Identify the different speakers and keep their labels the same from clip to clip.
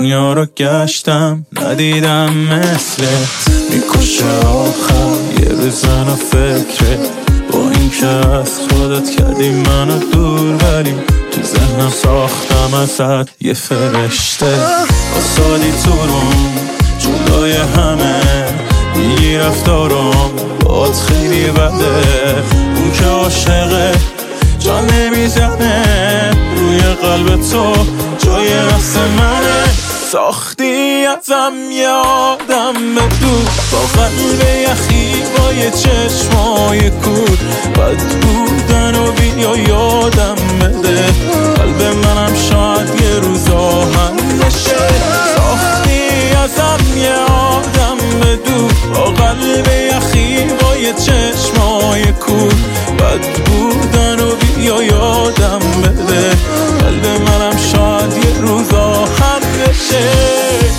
Speaker 1: دنیا رو گشتم ندیدم مثلت. میکشه آخر یه روزن و فکره، با این که از خودت کردی منو دور، ولی تو ذهنم ساختم ازت یه فرشته. آسادی تو روم جلوی همه میگی رفتارم باید خیلی بده. اون که عاشقه جان نمیزنه، روی قلب تو جای نفس منه. ساختی ازم یادم بدو، با قلب یخی با یه چشمای کور. بد بودن و بیا یادم بده، قلب منم شاید یه روز آهن بشه. ساختی ازم یادم بدو، با قلب یخی با یه چشمای کور. بد بودن و بیا یادم بده، قلب منم شاید یه روز آهن بشه.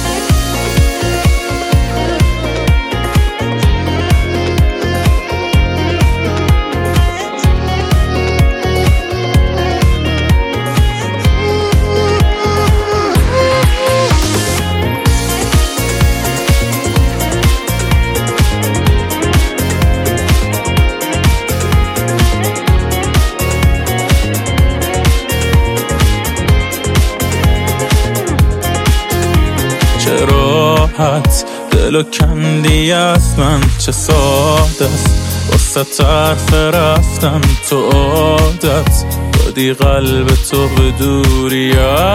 Speaker 1: چه راحت دلو کندی از من، چه ساده است واسه طرف رفتن تو عادت. دادی قلب تو به دوری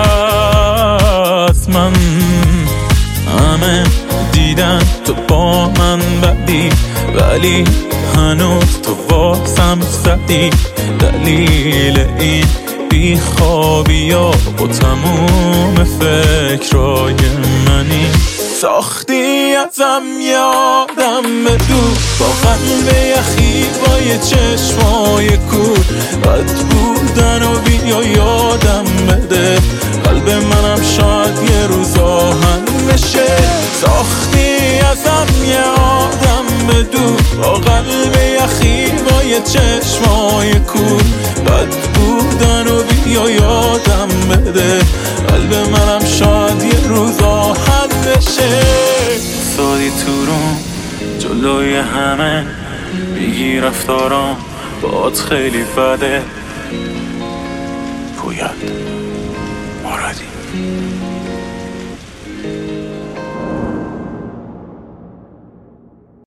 Speaker 1: از من، همه دیدن تو با من بدی، ولی هنوز تو واسم زدی. دلیل این بیخوابی ها با تموم فکرای منی. ساختی ازم یادم بدو، با قلب یخی با یه چشمای کور. بد بودن و بیا یادم بده، قلب منم شاید یه روز آهن بشه. ساختی ازم یادم بدو، با قلب یخی با یه چشمای کور. بد بودن و بیا یادم بده، قلب منم شاید یه روز آهن بشه. سادی تو روم جلوی همه میگی رفتارم باید خیلی بده. پویت مرادی